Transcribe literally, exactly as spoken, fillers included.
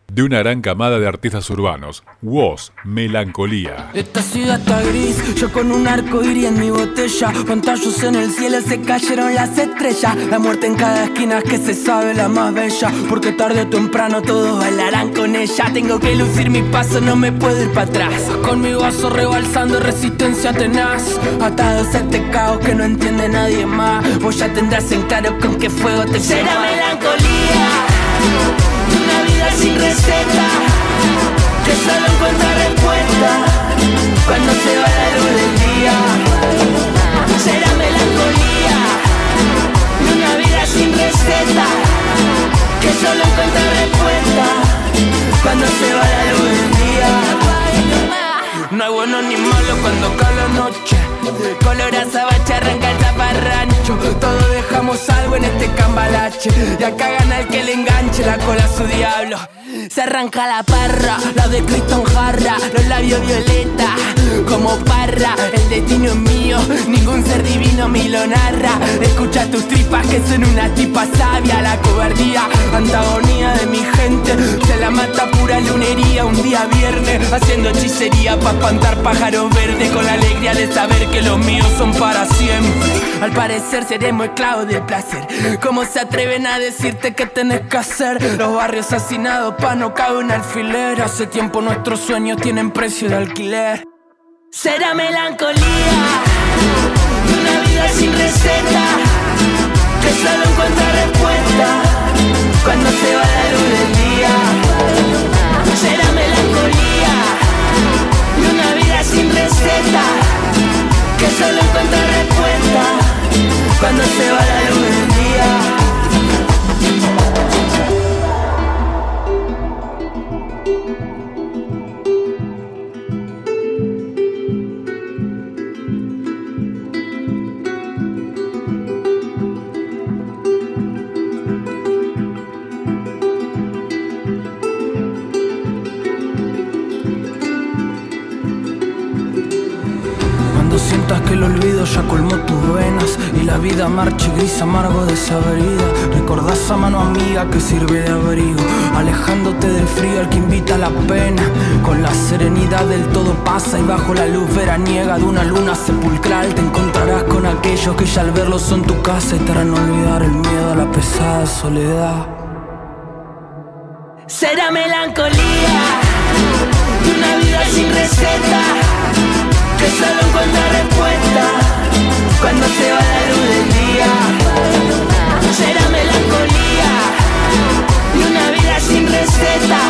de una gran camada de artistas urbanos. Woz, Melancolía. Esta ciudad está gris, yo con un arco iris en mi botella. Pantallos en el cielo, se cayeron las estrellas. La muerte en cada esquina que se sabe la más bella, porque tarde o temprano todos bailarán con ella. Tengo que lucir mi paso, no me puedo ir para atrás. Con mi vaso rebalsando resistencia tenaz, atados a este caos que no entiende nadie más. Vos ya tendrás en claro con qué fuego te será llama. Melancolía, una vida sin receta, que solo encuentra respuesta cuando se va la luz del día. Será melancolía, una vida sin receta, que solo encuentra respuesta cuando se va la luz del día. No hay bueno ni malo cuando cae la noche, color azabache arranca el zaparrancho. Todos dejamos algo en este cambalache, y acá gana el que le enganche la cola a su diablo. Se arranca la parra, la de Cristo en jarra, los labios violeta, como parra. El destino es mío, ningún ser divino me lo narra. Escucha tus tripas que son una tipa sabia. La cobardía, antagonía de mi gente, se la mata pura lunería. Un día viernes, haciendo hechicería pa' espantar pájaros verdes, con la alegría de saber que los míos son para siempre. Al parecer seremos esclavos del placer. ¿Cómo se atreven a decirte qué tenés que hacer? Los barrios hacinados pa' no cabe un alfiler. Hace tiempo nuestros sueños tienen precio de alquiler. Será melancolía, una vida sin receta, que solo encuentra respuesta cuando se va la luz del día. Será melancolía, una vida sin receta, que solo encuentra respuesta cuando se va la luz del día. Sientas que el olvido ya colmó tus venas y la vida marcha gris amargo desabrida. Recordás a mano amiga que sirve de abrigo, alejándote del frío al que invita a la pena. Con la serenidad del todo pasa y bajo la luz veraniega de una luna sepulcral te encontrarás con aquellos que ya al verlos son tu casa y te harán olvidar el miedo a la pesada soledad. Será melancolía, una vida sin receta, que solo encuentra respuesta cuando se va la luz del día. Será melancolía, y una vida sin receta,